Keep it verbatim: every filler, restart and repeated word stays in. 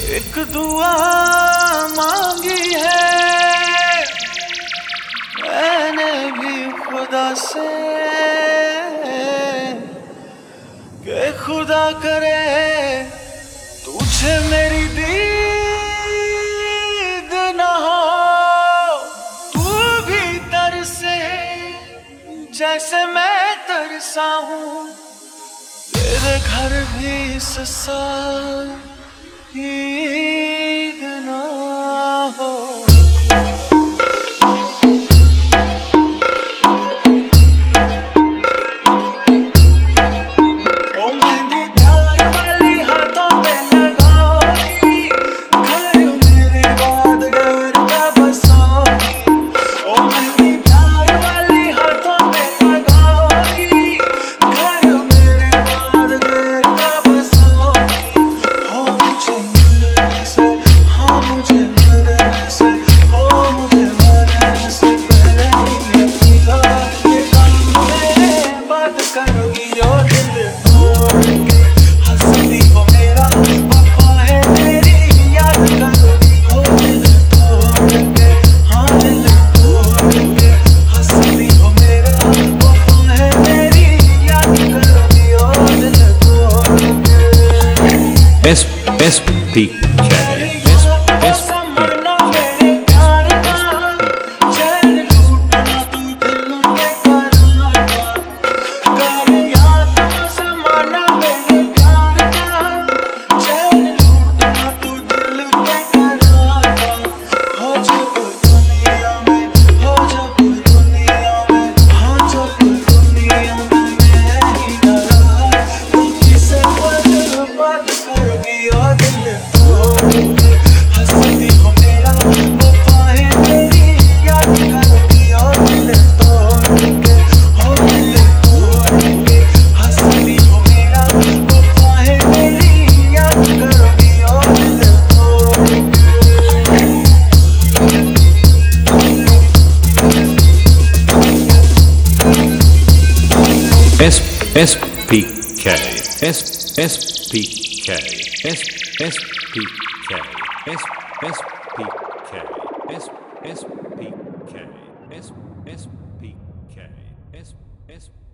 एक दुआ मांगी है मैंने भी खुदा से कि खुदा करे तुझे मेरी दीद न हो, तू भी तरसे जैसे मैं तरसा हूँ, तेरे घर भी इस साल ईद ना हो। ओ मेहंदी प्यार वाली हाथों पे लगाओगी, घर मेरे बाद घर का बसोगी। ओ मेहंदी प्यार वाली हाथों पे लगाओगी, घर मेरे बाद घर का बसोगी। हो मुझे मिलने से, हाँ मुझे मिलने से, हो मुझे मरने से पहले ही ये खुदा के काम में बात करोगी। ओ दिल तोड़ के हंसती हो मेरा वफा है तेरी याद करोगी। ओ दिल तोड़ के, हाँ दिल तोड़ के हंसती हो मेरा वफा है तेरी याद करोगी। ओ दिल तोड़ के Best, best peak channel. Best, best peak channel. हंसती हो मेरा वफा है तेरी याद करोगी। ओ दिल तोड़ के, ओ दिल तोड़ के हंसती हो मेरा वफा है तेरी याद करोगी। ओ दिल तोड़ Best, best peak channel. Best, best peak channel. Best, best peak channel. Best, best peak channel. Best, best peak channel. Best, best peak channel. Best, best.